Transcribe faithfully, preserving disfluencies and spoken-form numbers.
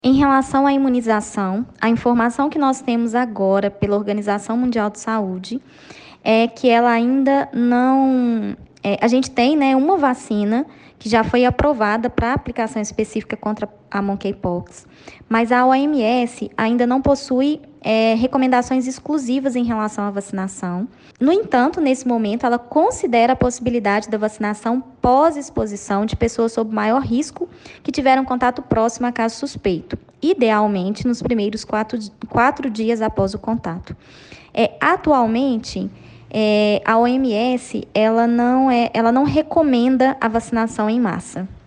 Em relação à imunização, a informação que nós temos agora pela Organização Mundial de Saúde é que ela ainda não. É, a gente tem, né, uma vacina que já foi aprovada para aplicação específica contra a monkeypox, mas a O M S ainda não possui é, recomendações exclusivas em relação à vacinação. No entanto, nesse momento, ela considera a possibilidade da vacinação pós-exposição de pessoas sob maior risco que tiveram contato próximo a caso suspeito, idealmente nos primeiros quatro, quatro dias após o contato. É, atualmente, é, a O M S ela não, é, ela não recomenda a vacinação em massa.